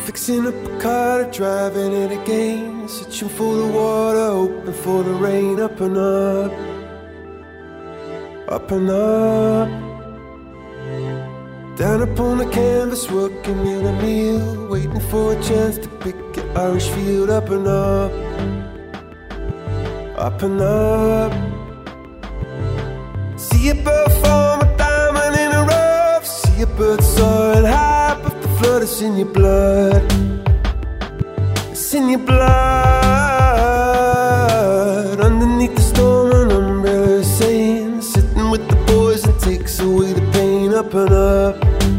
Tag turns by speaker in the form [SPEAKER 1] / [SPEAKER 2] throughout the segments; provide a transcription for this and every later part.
[SPEAKER 1] Fixing up a car, driving it again, searching for the water, hoping for the rain. Up and up, up and up. Down upon the canvas, working in a meal, waiting for a chance to pick your Irish field. Up and up, up and up. See a bird form a diamond in a rough. See a bird soaring high, but the flood is in your blood. It's in your blood. Underneath the storm, an umbrella is saying, sitting with the boys and takes away the pain. Up and up,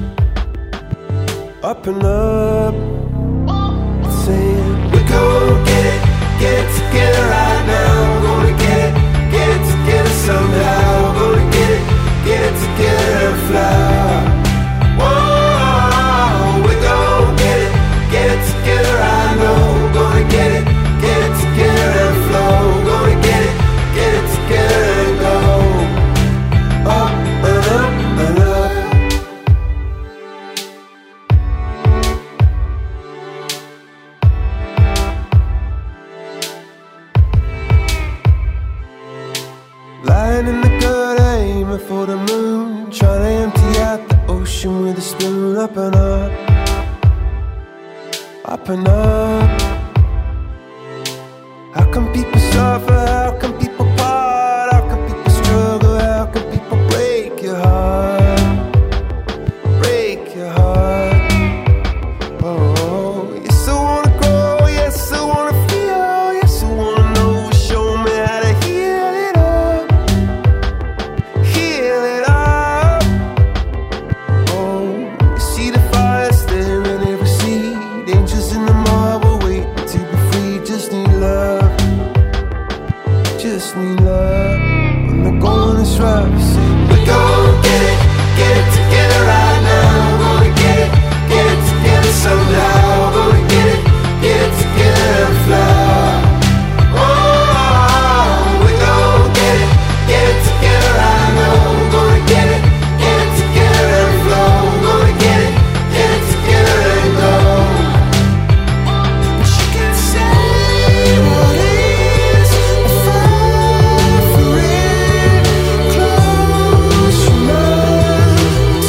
[SPEAKER 1] up and up. Saying, we're gonna get it together right now. We're gonna get it together somehow. We're gonna get it together and fly. Whoa, we're gonna get it together, I know. We're gonna get it together and flow. We're gonna get it together and go up and up and up. Lying in the gutter, aiming for the moon, trying to empty out the ocean with a spoon. Up and up, up and up. How come people suffer? How come people part? How come people struggle? How come people break your heart? Break your heart. Oh, yes I wanna grow, yes I wanna feel, yes I wanna know. Show me how to heal it up. Heal it up. Oh, you see the fire there in every seed. Angels in the marble waiting to be free. Just need love. Just need love. When the going is rough, say we're gonna get it together right now. We're gonna get it together somehow. We're gonna get it together and fly. Oh, we're gonna get it together, I know. We're gonna get it together and flow. We're gonna get it together and go. But you can say what is, fight for it. Close your mind,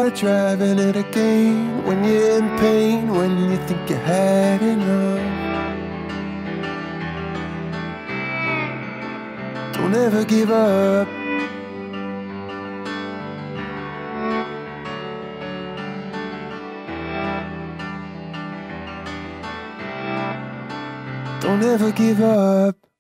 [SPEAKER 1] start driving it again. When you're in pain, when you think you had enough. Don't ever give up. Don't ever give up.